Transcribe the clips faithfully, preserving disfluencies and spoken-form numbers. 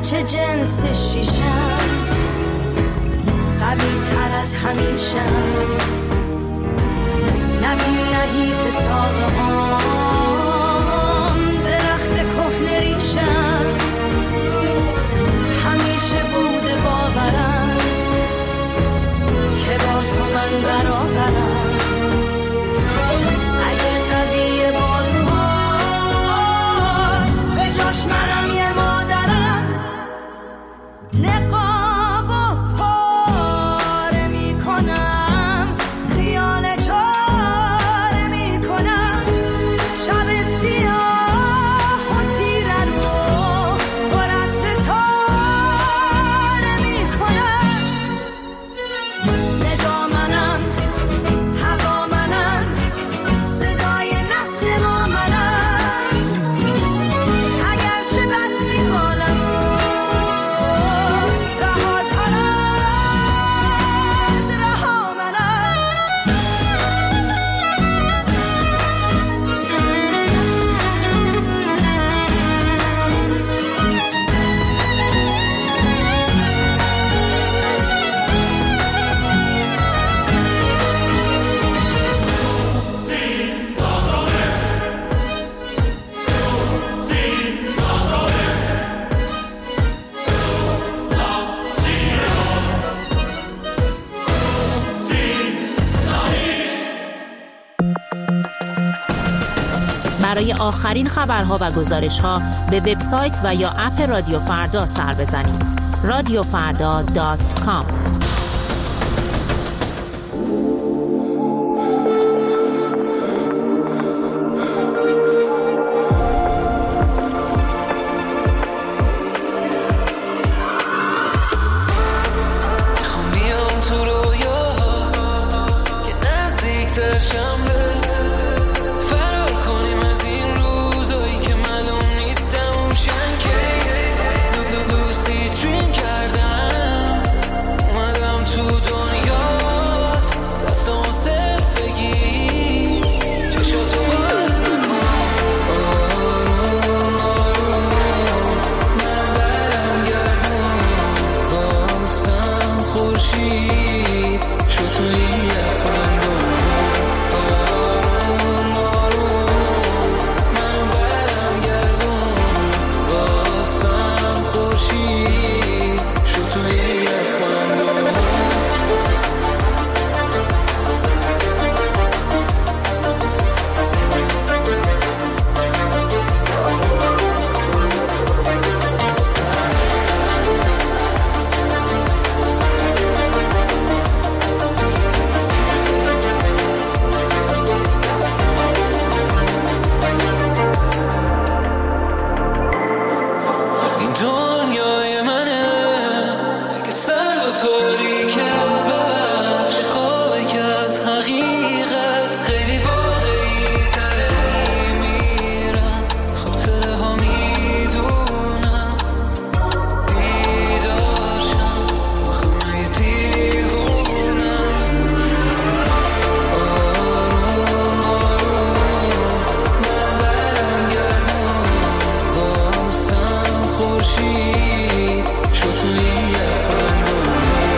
چه جنس شیشم، قوی تر از همیشم، نبین نحیف ساقه هم، درخت کهنه ریشم، همیشه بوده باورم که با تو من برابرم، اگه قوی بازوهات به جاش منم یه مادرم، نقاب و پاره می کنم، خیال چاره می کنم، شب سیاه و تیره رو پر از ستاره می کنم، ندا منم، هوا منم، صدای نسیم منم، اگرچه بستی حالمو رهاتر از رها منم. برای آخرین خبرها و گزارش‌ها به وبسایت و یا اپ رادیو فردا سر بزنید. رادیو فردا دات کام. میخوام بیام تو رویات که نزدیک‌تر شم بهت، فرار کنیم از این روزایی که معلوم نیستم روشن که دو دو دوستی دریم کردم، اومدم تو دنیات دستمو صرف بگیر، چشاتو باز نکن، آروم آروم من برم گردون، واسم خورشید شد تو این یخبندون، آروم آروم من برم گردون، واسم خورشید شد تو این یخبندون. این دنیای منه که سرد و تاریکه، ببخش خوابه که از حقیقت خیلی واقعی تره، میمیرم خاطره ها میدونم، بیدارشم آخه مگه دیوونم، آروم آروم من برم گردون، واسم خورشید شد تو این یخبندون،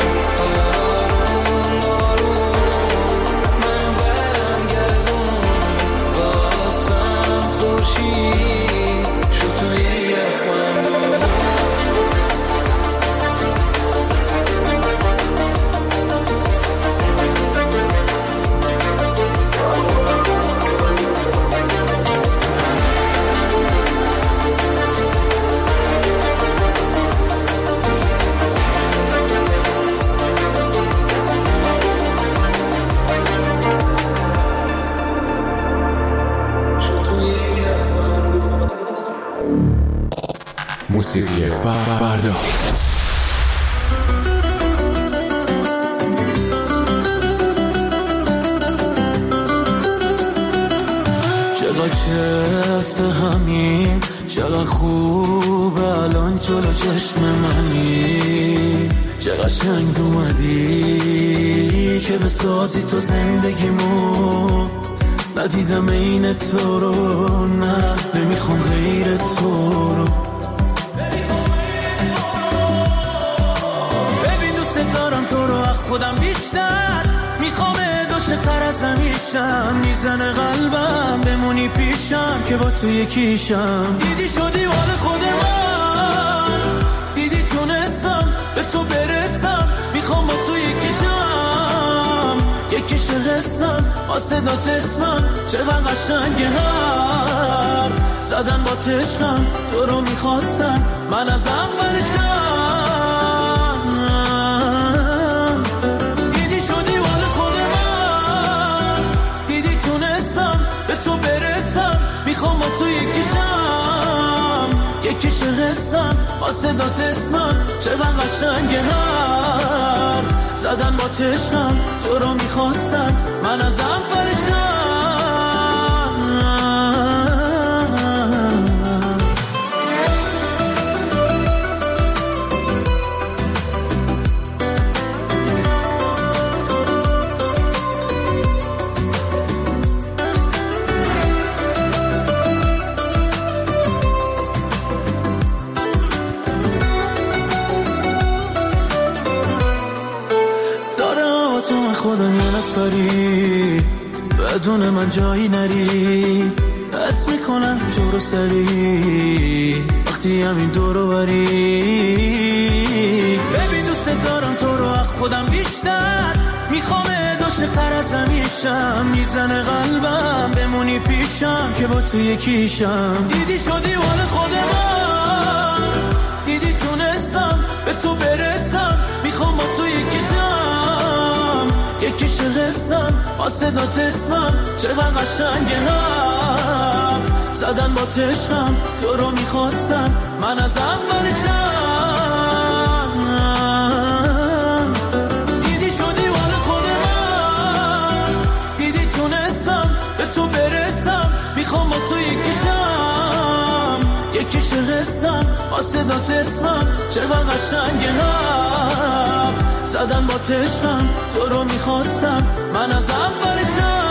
آروم آروم من برم گردون، واسم خورشید شد تو این یخبندون. موسیقی فردا. چقدر چفت همین، چقدر خوب الان جلو چشم منی، چقدر شنگ اومدی که بسازی تو زندگیمو، ندیدم این تو رو، نه نمیخوام غیر تو رو، خودم بیشتر میخوام عاشق‌تر از همیشم. میزنه قلبم بمونی پیشم که با تو یکیشم. دیدی شدی مال خود من، دیدی تونستم به تو برسم. میخوام با تو یکیشم، یکیش قسم واسه داد اسمم. چقدر قشنگه هم زدن با تشکم. تو رو میخواستم من از اولشم. دیدی شدی مال خود من، دیدی تونستم به تو برسم. میخوام با تو یکیشم، یکیش قسم واسه داد اسمم. چقدر قشنگه هم زدن با تشکم. تو رو میخواستم من از اولشم. خدا یه نفری بدون من جایی نری. حس میکنم تو رو سری وقتی همین دورو بری. ببین دوست دارم تو رو از خودم بیشتر. میخوام عاشق‌تر از همیشم. میزنه قلبم بمونی پیشم که با تو یکیشم. دیدی شدی مال خود من، دیدی تونستم به تو برسم. میخوام با تو یکیشم، یکیش قسم واسه داد اسمم. چقدر قشنگه هم زدن با تشکم. تو رو میخواستم من از اولشم. دیدی شدی مال خود من، دیدی تونستم به تو برسم. میخوام با تو یکیشم، یکیش قسم واسه داد اسمم. چقدر قشنگه هم زدن با تشکم. تو رو میخواستم من از اولشم.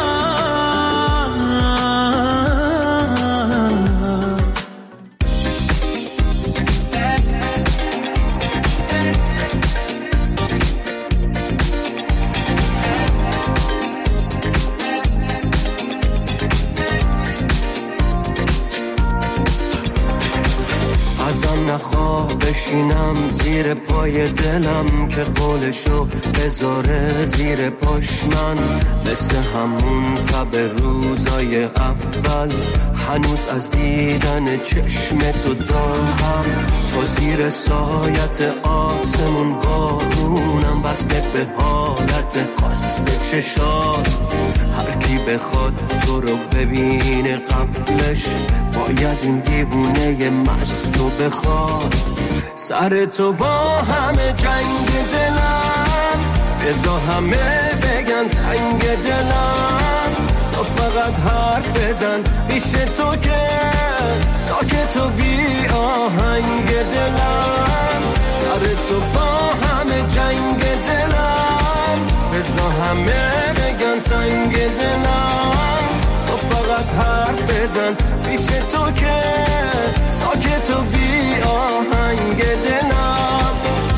ازم نخواه بشینم زیر پای دلم که قولشو بذاره زیر پاش. من مثل همون تب روزای اول هنوز از دیدن چشم تو دارم. تو زیر سایت آسمون بارونم بسته به حالت خاص چشات. هر کی بخواد تو رو ببینه قبلش باید این دیوونه مست رو بخواد. سر تو با همه جنگ دلم، بذار همه بگن سنگ دلم. تو فقط حرف بزن پیش تو که ساکت و بی آهنگ دلم. سر تو با همه جنگ دلم، بذار همه بگن سنگ دلم. تو فقط حرف بزن پیش تو که ساکت و بی آهنگ دلم.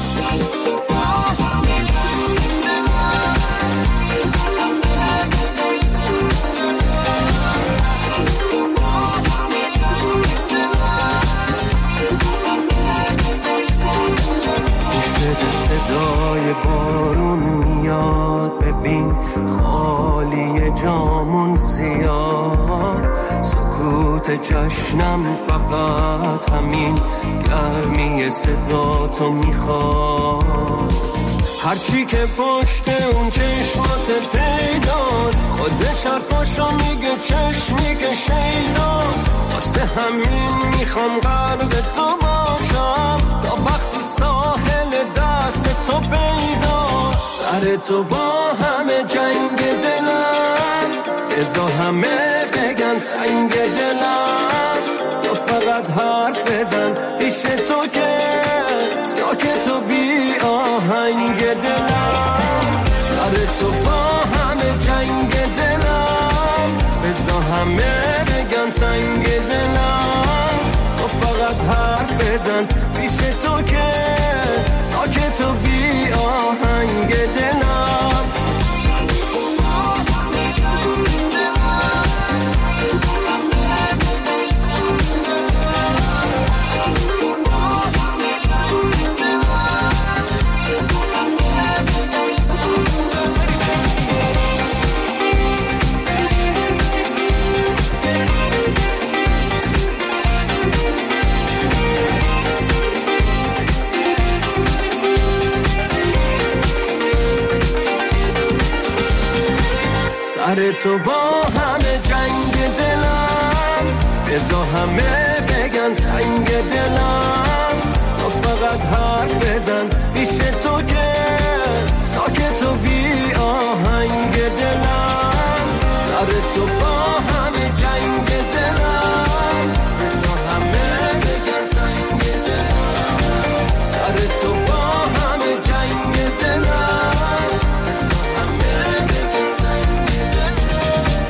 صدای بارون میاد ببین خالی جامون زیاد. سکوت جشنم فقط همین گرمی صدا تو میخواد. هرچی که پشت اون چشمات پیداست خودش حرفاشو میگه چشمی که شیداست. واسه همین میخوام غرق تو باشم تا وقتی ساحل دست تو پیداست. سر تو با همه جنگ دلم، بذار همه بگن سنگ دلم. تو فقط حرف بزن پیش تو که ساکت و بی آهنگ دلم. سر تو با همه جنگ دلم، بذار همه بگن سنگ دلم. تو فقط حرف بزن پیش تو که ساکت و بی آهنگ دلم. سر تو با همه جنگ دلم، بذار همه بگن سنگ دلم، تو فقط حرف بزن پیش تو که ساکت و بی آهنگ دلم، سر تو با همه جنگ دلم، بذار همه بگن سنگ دلم، سر تو با همه جنگ دلم، همه بگن سنگ دلم.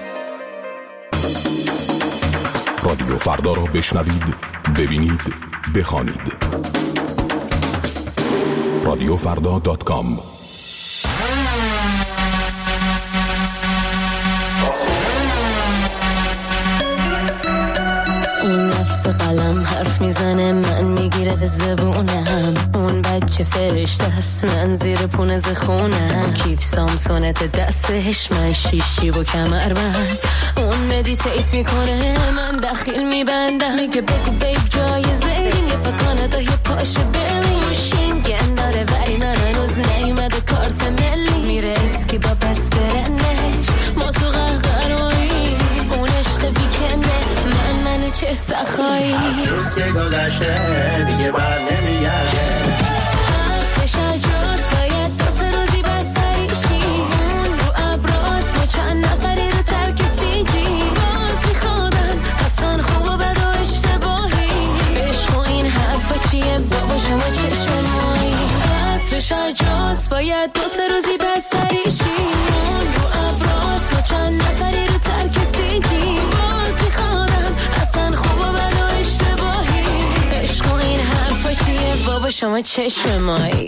رادیو فردا را بشنوید، ببینید، بخوانید. رادیو فردا دات کام. اون نفس قلم حرف میزنه، من میگیره زبونم، اون بچه فرشته هست، من زیر پونه زخونم، کیف سامسونت دستش، من شیشی و کمربند، اون مدیتیت میکنه، من دخیل میبندم، میگه بگو بیب جایزه ایم، یه پکانه یه پاشه بریم، شینگن داره ولی من هنوز نیومده کارت ملی، میره اسکی با بس برنش، ما تو قهقرایی، اون عشق بیکنه، من منو چر سخایی، روز که گذشته دیگه بر نمیگرده، آتش اجاز باید دو سه روزی بستریشی، اون رو ابراز ما چند نفری رو ترک سیجی، باز میخوادن اصلا خوب و بد و اشتباهی، عشق و این حرفا چیه بابا شما چشم مایی، آتش اجاز باید دو سه روزی بستریشی، اون رو ابراز ما چند نفری رو ترک سیجی، باز میخوادن اصلا خوب و بد و اشتباهی، عشق و این حرفا چیه بابا شما چشم مایی.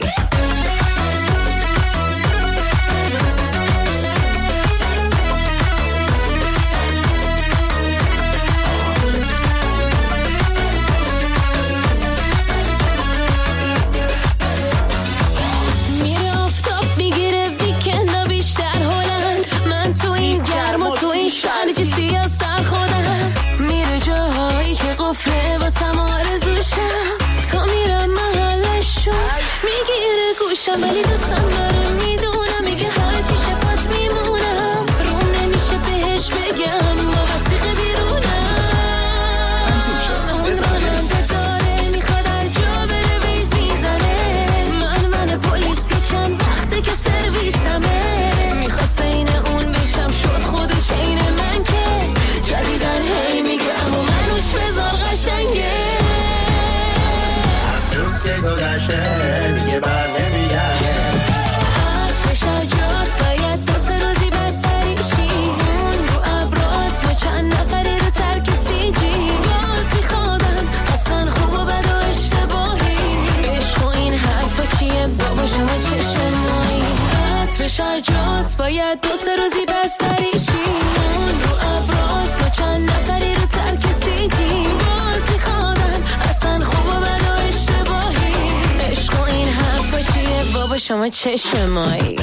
میره آفتاب میگیره ویکندا بیشتر هلند، من تو این گرم و تو این شرجی سیاه سر خودم، میره جاهایی که قفله واسم آرزوشم، تا میرم محلشو میگیره گوشم، ولی دوستم داره میدونم، میگه هرچی شفت میمونم، روم نمیشه بهش بگم با وسیقه بیرونم، راننده داره میخواد هر جا بره ویز میزنه، من من پلیسی چند وقته که سرویسمه، میخواست این اون بشم شد خودش این من که جدیدن هی میگه اما منوش بذار قشنگه، روز که گذشته دیگه بر نمیگرده، آتش اجاز باید دو سه روزی بستریشی، اون رو ابراز ما چند نفری رو ترک سیجی، باز میخوادن اصلا خوب و بد و اشتباهی، عشق و این حرفا چیه بابا شما چشم مایی، آتش اجاز باید دو سه روزی بستریشی، اون رو ابراز ما چند نفری رو ترک سیجی، باز میخوادن اصلا خوب و بد و اشتباهی، عشق و این حرفا چیه بابا شما چشم مایی.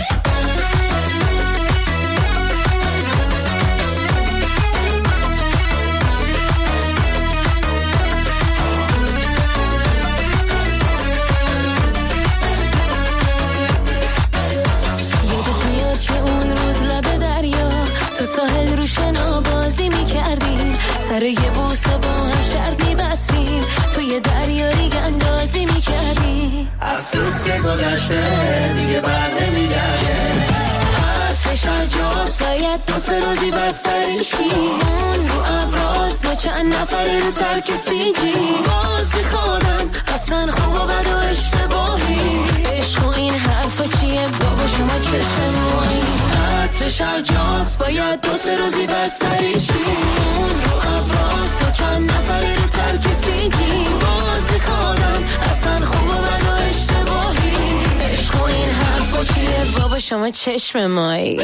یادت میاد که اون روز لب دریا تو ساحل رو شنا بازی میکردیم، سر یه بوسه با هم شرط میبستیم، توی دریا ریگ اندازی میکردیم، افسوس که گذشته دیگه بر نمیگرده، آتش اجاز باید دو سه روزی بستریشی، اون رو ابراز ما چند نفری رو ترک سیجی، باز میخوادن اصلا خوب و بد و اشتباهی، عشق و این حرفا چیه بابا شما چشم مایی، آتش اجاز باید دو سه روزی بستریشی، اون رو ابراز ما چند نفری رو ترک سیجی، باز میخوادن اصلا خوب و بد و اشتباهی، عشق و این حرفا چیه بابا شما چشم مایی.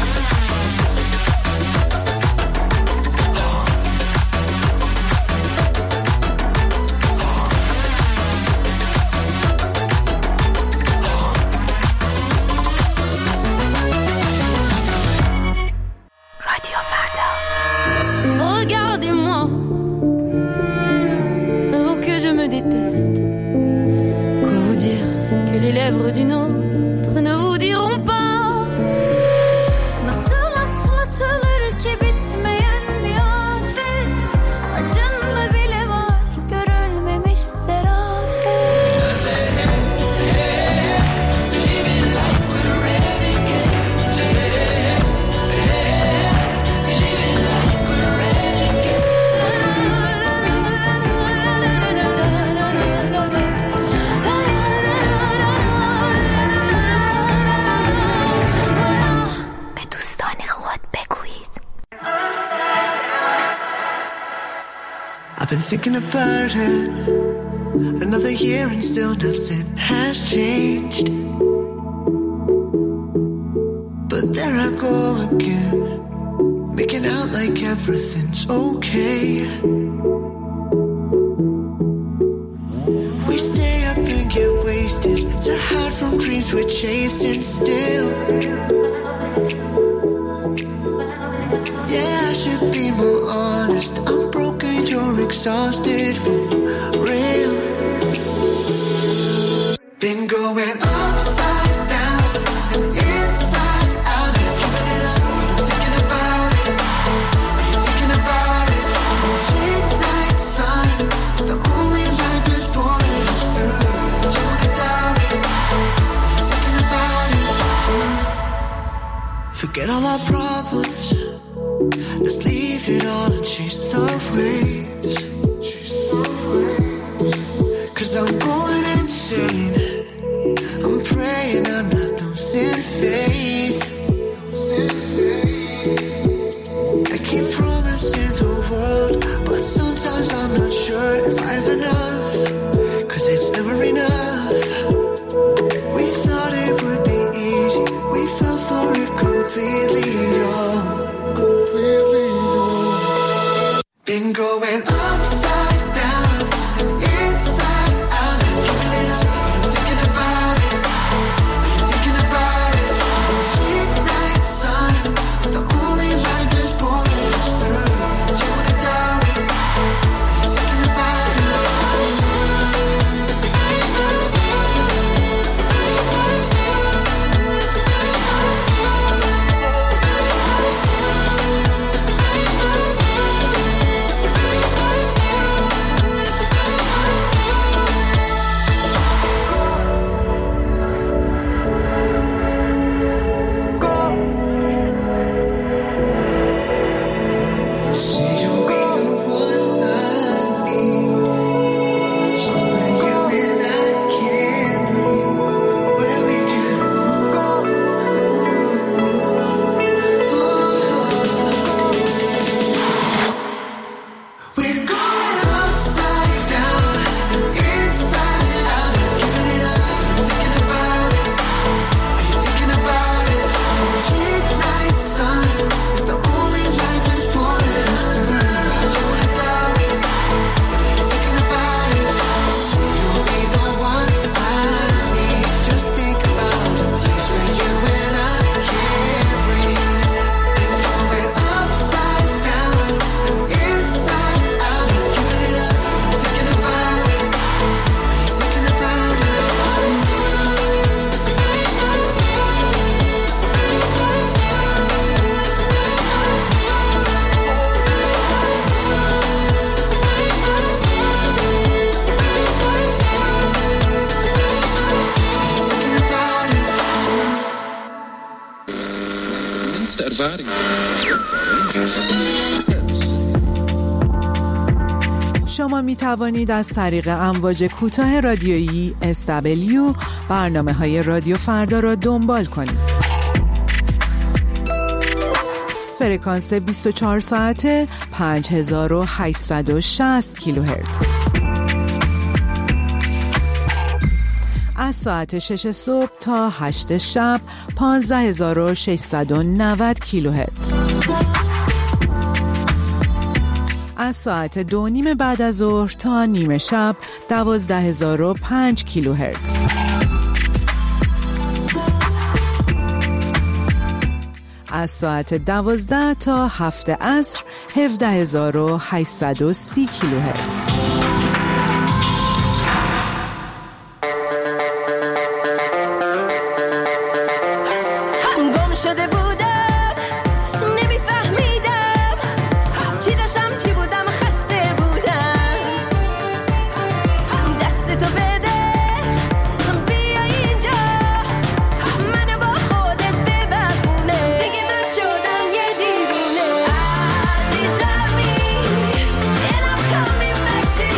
Regardez-moi, oh que je me déteste. Quoi vous dire que les lèvres d'une autre ne vous diront pas. Nasıl atla I've been thinking about it. Another year and still nothing has changed. But there I go again, making out like everything's okay. We stay up and get wasted to hide from dreams we're chasing still. Yeah, I should be more honest. I'm broken, you're exhausted for real. Been going upside down and inside out and giving it up. I'm thinking about it. Are you thinking about it? Midnight sun is the only light that's pulling us through. Don't wanna doubt it. Are you thinking about it too? Forget all our problems. Let's leave it all and chase the waves. Cause I'm going insane. I'm praying I'm not losing faith. I keep promising the world, but sometimes I'm not sure if I have enough. Cause it's never enough. We thought it would be easy. We fell for it completely, y'all. Been going upside down and inside out and giving it up. I'm thinking about it. Are you thinking about it? Midnight sun is the only light that's pulling us through. Don't wanna doubt it. Are you thinking about it? شما می توانید از طریق امواج کوتاه رادیویی اس دبلیو برنامه‌های رادیو فردا را دنبال کنید. فرکانس بیست و چهار ساعته پنج هزار و هشتصد و شصت کیلوهرتز. از ساعت شش صبح تا هشت شب پانزده هزار و ششصد و نود کیلوهرتز. از ساعت دو نیم بعد از ظهر تا نیمه شب دوازده هزار و پنج کیلوهرتز. از ساعت دوازده تا هفت عصر هفده هزار و هشتصد و سی کیلوهرتز. شده بودم نمیفهمیدم چی داشتم چی بودم خسته بودم دست تو بده بیا اینجا منو با خودت ببرونه دیگه من شدم یه دیوونه عزیزمی and I'm coming back to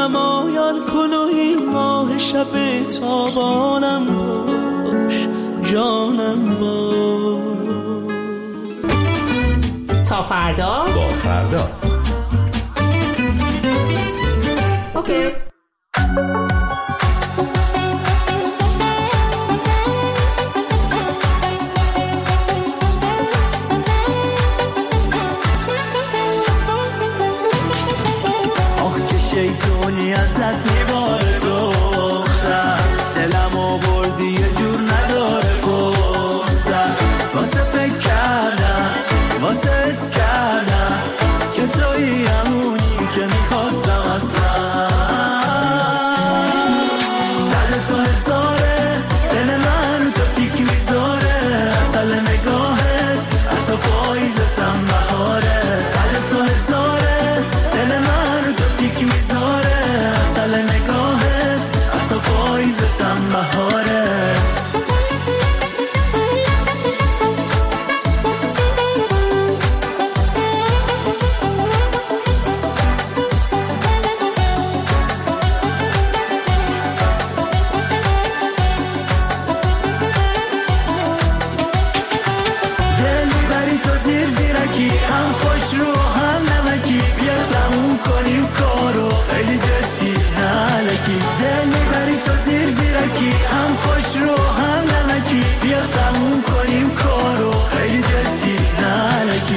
نمایان کن و این ماه شب تابانم باش، جانم باش. تا فردا با فردا. اوکی. شیطونی ازت میباره دختر، دلمو بردی یه جور نداره فرصت. واسه فکر کردم، واسه حس کردم که تویی همونی که میخواستم اصلا. سر تو حساره، دل من تو تیک میذاره، اصل نگاهت حتی پاییزتم بهاره. سر تو حساره، دل من تو تیک میذاره، اصل نگاهت حتی پاییزتم بهاره. دل میبری تو زیر زیرکی، هم خوش رو هم نمکی، بیا تموم کنیم کارو خیلی جدی نالکی. دل میبری تو زیر زیرکی، هم خوش رو هم نمکی، بیا تموم کنیم کارو خیلی جدی نالکی.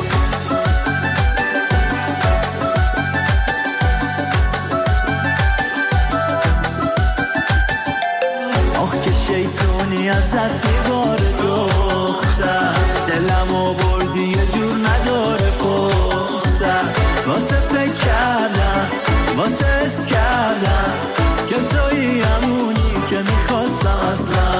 آخ که شیطونی ازت میباره دختر، دلمو بردی یه جور نداره فرصت. واسه فکر کردم، واسه حس کردم که تویی همونی که میخواستم اصلا.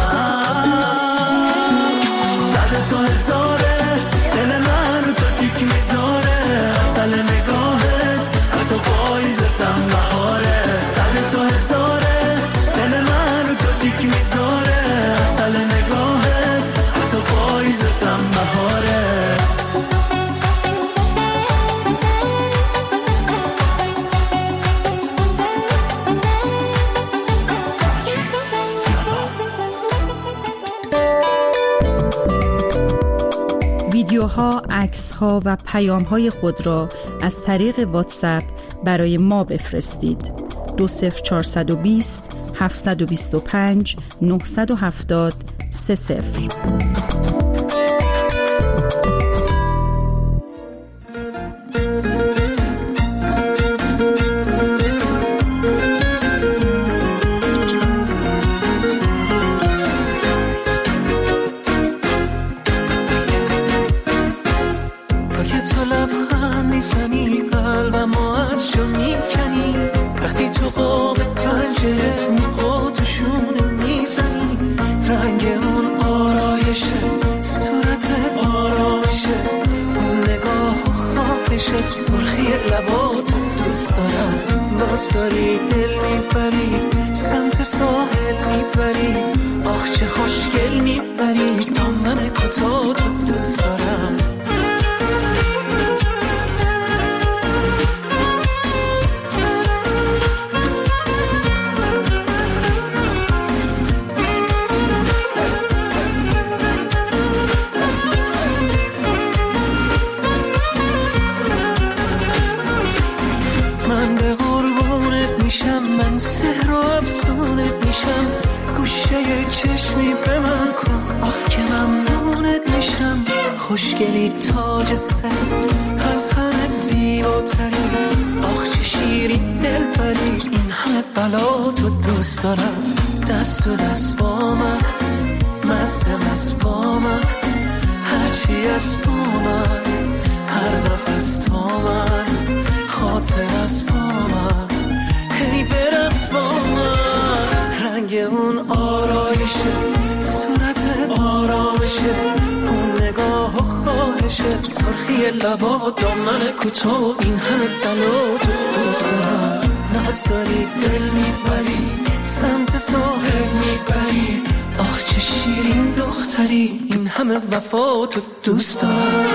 صد تو هزاره، دل من تو تیک میذاره، اصل نگاهت حتی پاییزتم بهاره. صد تو هزاره، دل من تو تیک میذاره، اصل نگاهت حتی پاییزتم بهاره. ویدیوها، عکس‌ها و پیام‌های خود را از طریق واتساپ برای ما بفرستید. دو صفر چهارصد و بیست هفتصد و بیست و پنج نهصد و هفتاد سه صفر. میزنی قلبمو از جا میکنی، وقتی تو قاب پنجره موها تو شونه میزنی. رنگ اون آرایشه، صورت آرامشه، اون نگاه و خواهشه، سرخی لباتو دوست دارم. باز داری دل میبری، سمت ساحل میبری، آخ چه خوشگل میبری، دامن کوتاه تو دوست دارم. من سحر و افسونت میشم، گوشه چشمی به من کن، آه که ممنونت میشم. خوشگلی تاج سر، از همه زیباتری، آخ چه شیری دل بری، این همه بلا تو دوست دارم. دست و دست با من، مست مست با من، هرچی از با من، هر نفس تا من، خاطر از با من، هی برقص با من. رنگ اون آرایشه، صورت آرامشه، اون نگاه و خواهشه، سرخی لبا و دامن کوتاه، این همه بلا تو دوست دارم. ناز داری دل میبری، سمت ساحل میبری، آخ چه شیرین دختری، این همه وفا تو دوست دارم.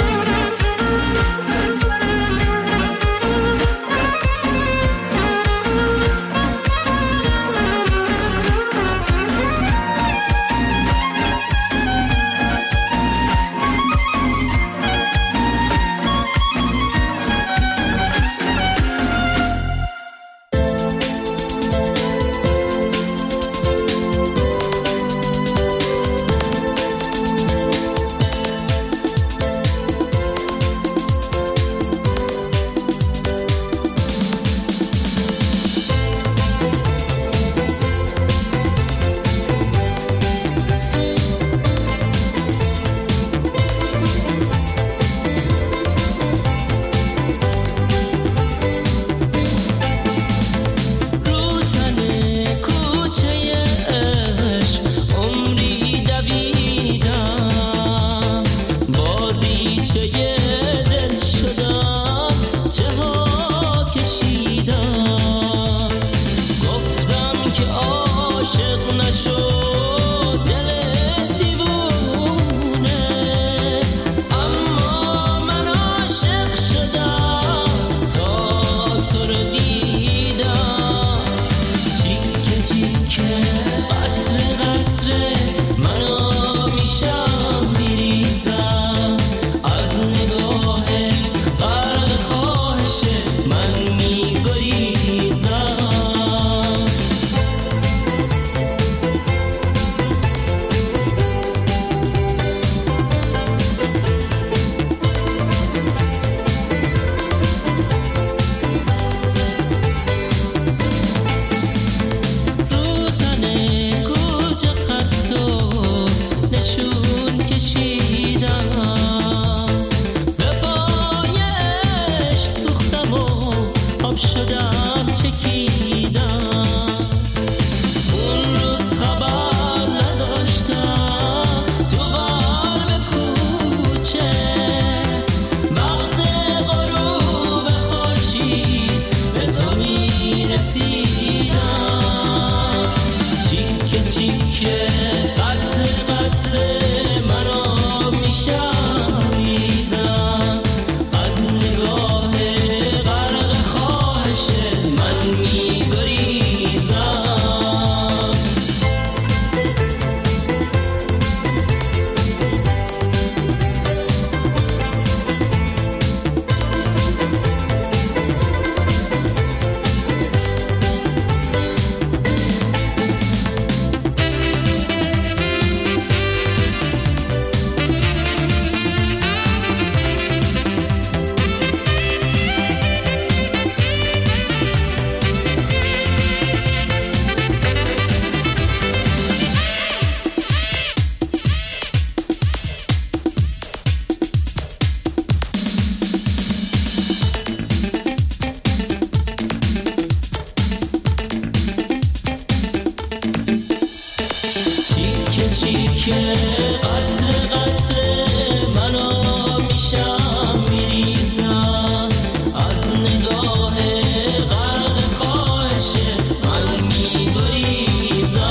چیکه قطره قطره منو میشم میریزم از نگاه غرق خواهش من میگریزم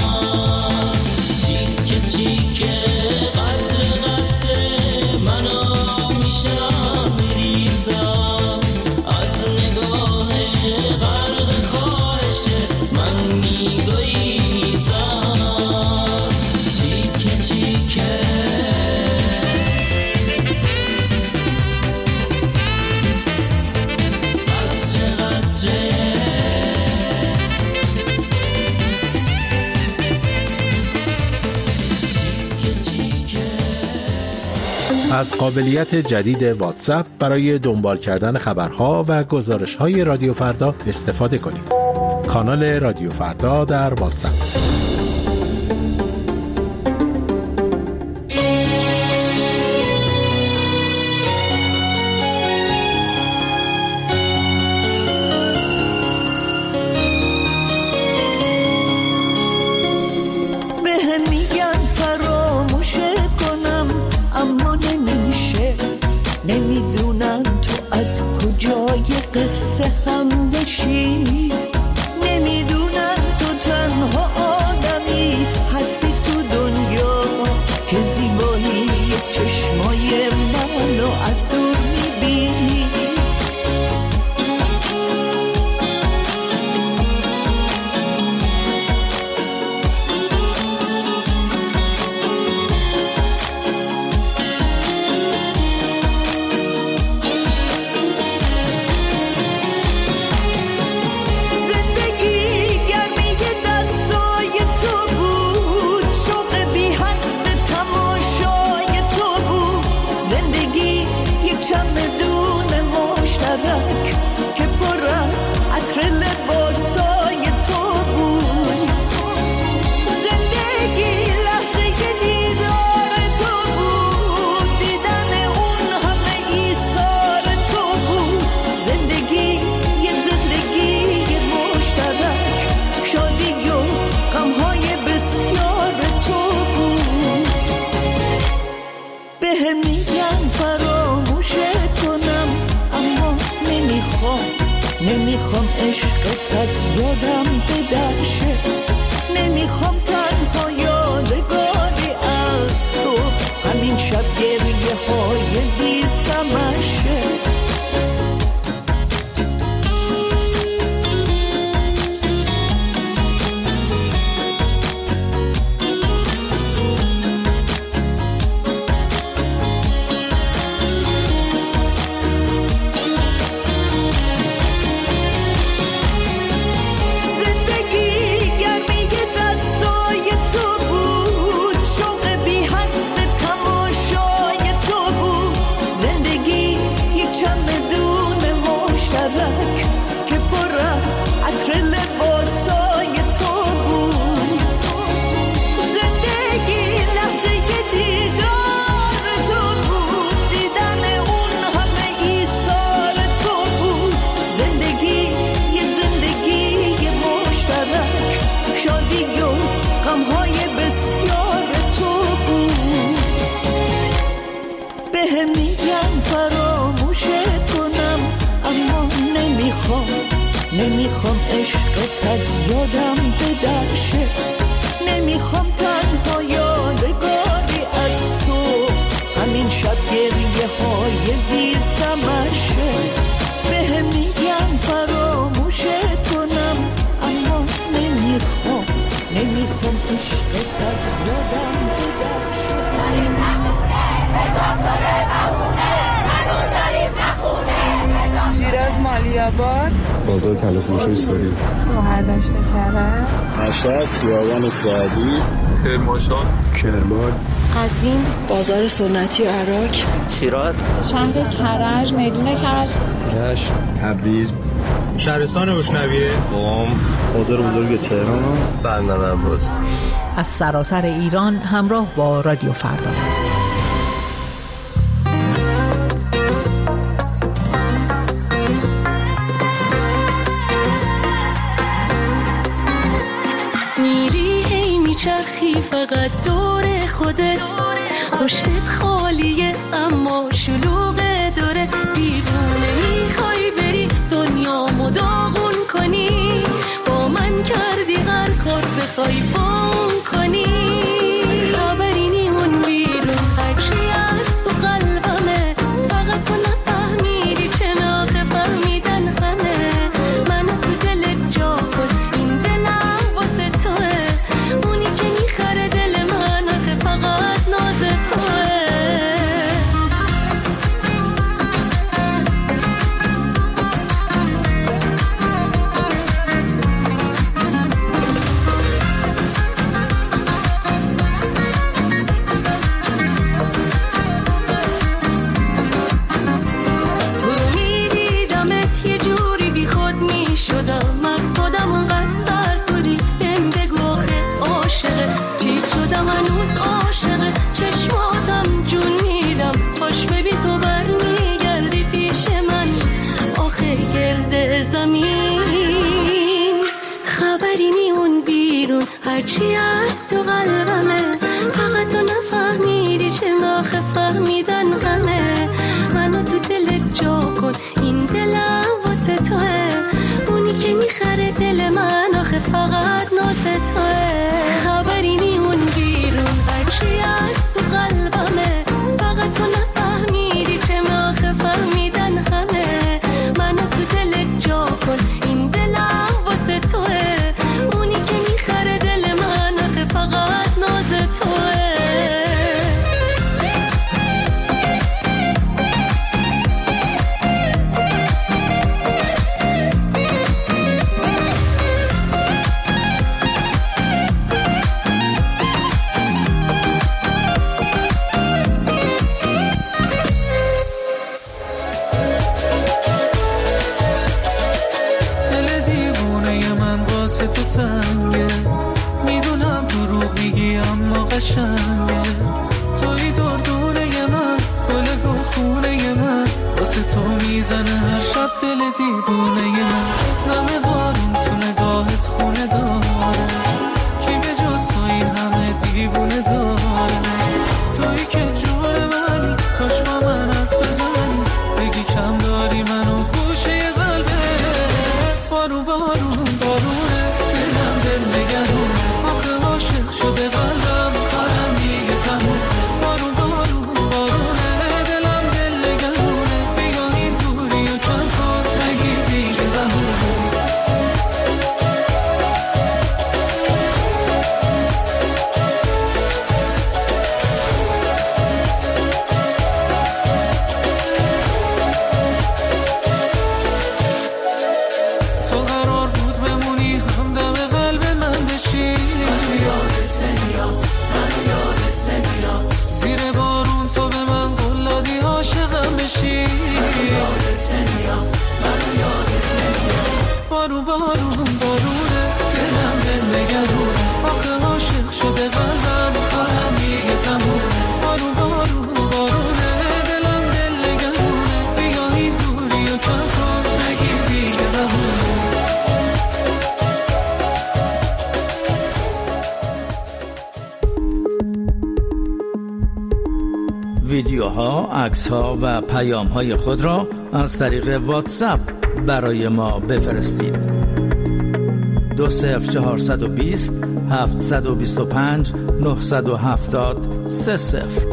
چیکه چیکه قطره قطره منو میشم میریزم از نگاه غرق خواهش من میگریزم چیکه چیکه از قابلیت جدید واتساپ برای دنبال کردن خبرها و گزارش‌های رادیو فردا استفاده کنید. کانال رادیو فردا در واتساپ. به میگن فراموش کنم اما نمیشه، نمیدونن تو از کجای قصه هم بشی، نمیدونن تو تنها آدمی هستی تو دنیا که زیبایی چشمای منو از دور میبینی. نمیخوام عشقت از یادم بدرشه، نمیخوام تنها یادگاری از تو همین شب گریه های بی سمرشه. نمیخوام عشقت از یادم بدرشه، نمیخوام تنها یادگاری از تو همین شب گریه های بی سمرشه. به میگم فراموشت کنم اما نمیخوام نمیخوام عشقت از یادم بدرشه. شیراز مالیاباد، بازار تلفروشی سوری، مهردشت کرم، مشهد خیابان سعدی، کرمانشاه، کرمان، قزوین، بازار سنتی و عراق، شیراز، شهر کرج، میدون کرج، رشت، تبریز، شهرستان بوشنویه، قم، بازار بزرگ تهران، بندر عباس. از سراسر ایران همراه با رادیو فردا. میچرخی فقط دور خودت، پشتت خالیه اما شلوغه داره. دیوونه میخوای بری دنیامو داغون کنی، با من کردی هر کار بخوای فون کنی. خبری نی اون بیرون هرچی از تو قلبمه، فقط تو نفهمیدی چه ناخه فهمیدن همه. منو تو دلت جا کن، این دلم واسه توه، اونی که میخره دل من آخه فقط ناز توه. هرچی از تو قلبمه، فقط تو نفهمیدی چه ناخه فهمیدن همه. منو تو دلت جا کن، این دلم واسه توه، اونی که میخره دل من آخه فقط ناز توه. خبری نی اون بیرون هرچی از تو قلبمه، فقط تو نفهمیدی چه ناخه فهمیدن همه. منو تو دلت جا کن، این دلم واسه توه، اونی که میخره دل من آخه فقط ناز توه. تو تنگه، میدونم دروغ میگی اما قشنگه. توی دردونه من، گل گل خونه من، واسه تو میزنه هر شب دل دیوونه من. نمه بارون تو نگاهت خونه داره، کی به جز تو این همه دیوونه داره. توی که جون منی، کاش با من حرف بزنی، بگی کم داری منو گوشه قلبت. بارون بارون بارونه دلم دل نگرون، آخه عاشق شده قلبم کارم دیگه تموم. بارون بارون بارونه دلم دل نگرونه، بیا این دوری و کم کن نگیر دیگه بهونه. تو قرار بود بمونی همدم قلب من بشی، منو یادت نمیاد، منو یادت نمیاد. زیر بارون تو به من قول دادی عاشقم بشی، منو یادت نمیاد، منو یادت نمیاد. بارون بارون بارونه دلم دل نگرونه، آخه عاشق شده قلبم کارم دیگه تمومه. بارون بارون بارونه دلم دل نگرونه، بیا این دوری و کم کن نگیر دیگه بهونه. ویدیوها، عکس‌ها و پیام‌های خود را از طریق واتساپ برای ما بفرستید. دو صفر چهارصد و بیست هفتصد و بیست و پنج نهصد و هفتاد سه صفر.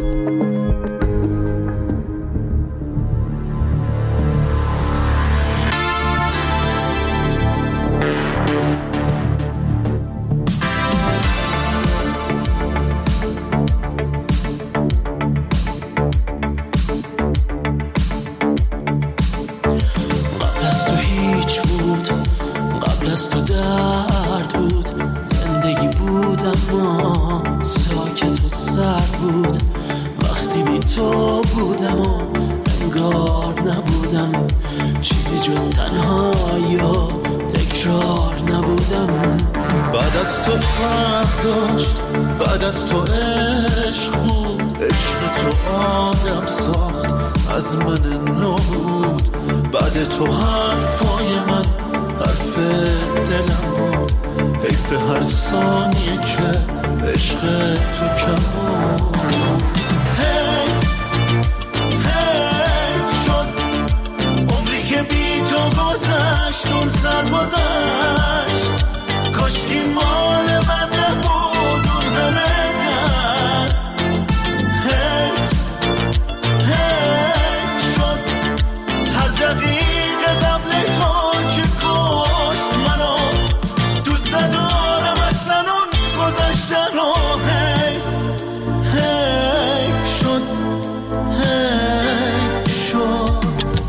تو حرفای من حرف دلم بود، حیف به هر ثانیه که عشق تو کمون. حیف حیف شد عمری که بی تو گذشت، اون سر گذشت، کاشکی مال من نبود اون همه در. حیف حیف شد هر دقیقه قبل تو که کشت منو، دوست ندارم اصلا اون گذشتن رو. حیف حیف شد حیف شد.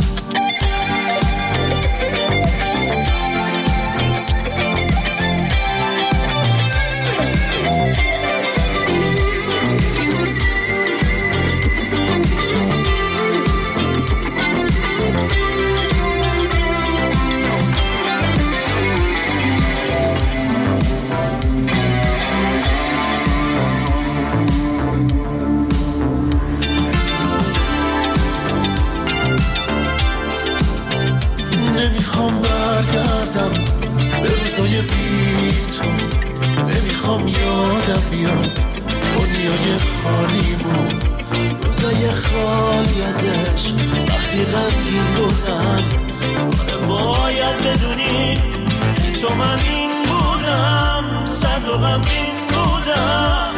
نمیخوام برگردم به روزای بی تو، نمیخوام یادم بیاد دنیای خالیمون، روزای خالی از عشق وقتی غمگین بودم. آره باید بدونی تو من این بودم، سرد و غمگین بودم.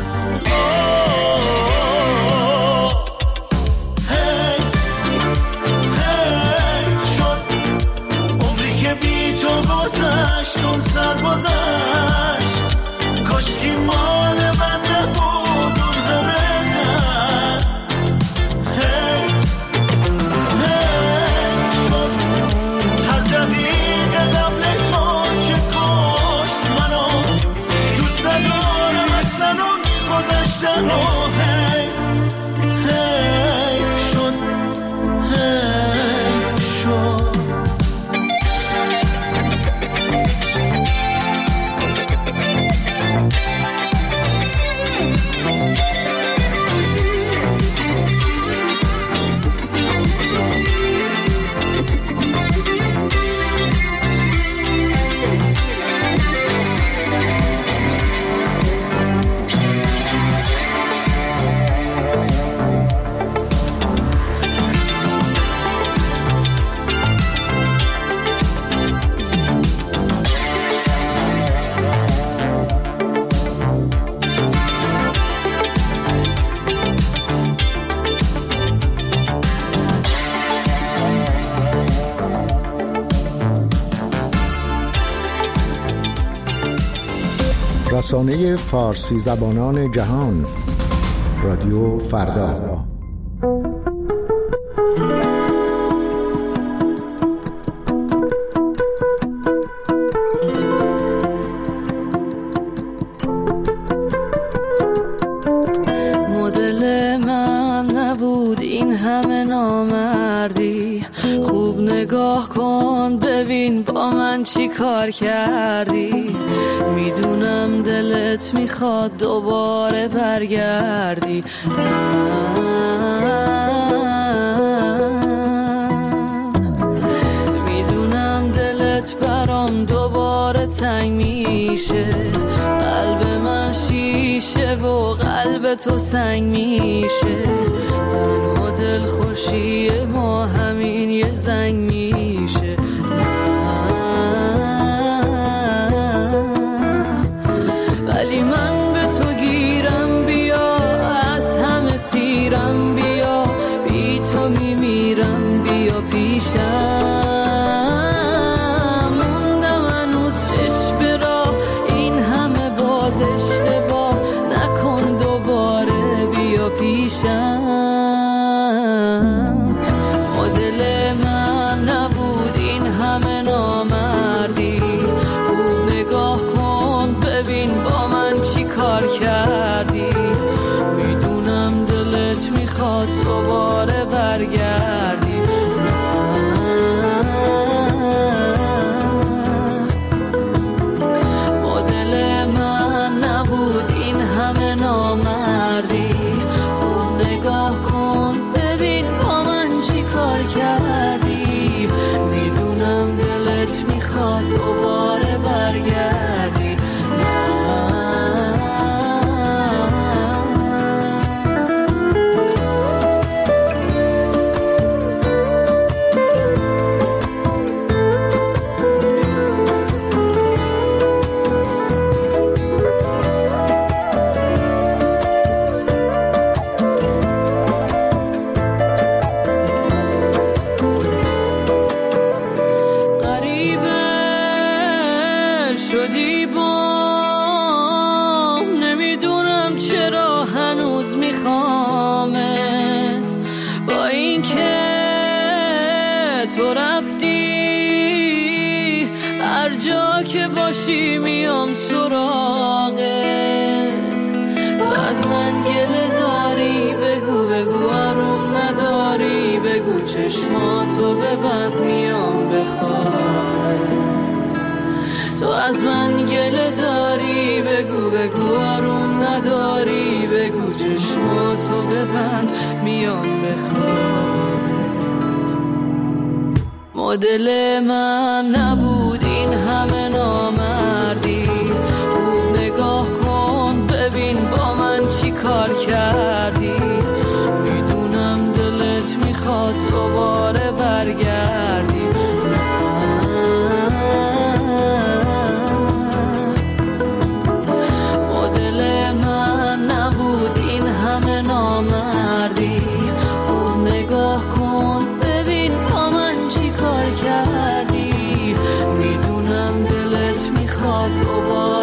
گذشت اون سر گذشت، کاشکی مال من نبود اون همه در. حیف حیف شد هر دقیقه قبل تو که کشت منو، دوست ندارم اصلا اون گذشتن رو. حیف حیف شد حیف شد. رسانه فارسی زبانان جهان، رادیو فردا. مدل من نبود این همه نامردی، خوب نگاه کن ببین با من چی کار کردی. میدونم دلت میخواد دوباره برگردی، میدونم دلت برام دوباره تنگ میشه، قلب من شیشه و قلب تو سنگ میشه. تنها دل خوشی ما همین یه زنگ میشه. ولی من به تو گیرم بیا، از همه سیرم بیا، بی تو میمیرم بیا پیشم. موندم هنوز چشم را این همه باز اشتباه نکن، دوباره بیا پیشم. مدل من نبود این همه نامردی، خوب نگاه کن ببین با من چی کار کردی. میدونم دلت میخواد دوباره برگردی، مدل من نبود این همه نامردی، خوب نگاه کن ببین با من چی کار کردی. میدونم دلت میخواد دوباره برگردی. داری میام سراغت، تو از من گله داری بگو بگو آروم نداری بگو چشماتو ببند میام بخوابت، تو از من گله داری بگو بگو آروم نداری بگو چشماتو ببند میام بخوابت. مدل من نبود این همه نامردی، خوب نگاه کن ببین با من چی کار کردی، میدونم دلت میخواد دوباره برگردی، مدل من نبود این همه نامردی، خوب نگاه کن ببین با من چی کار کردی، میدونم دلت میخواد دوباره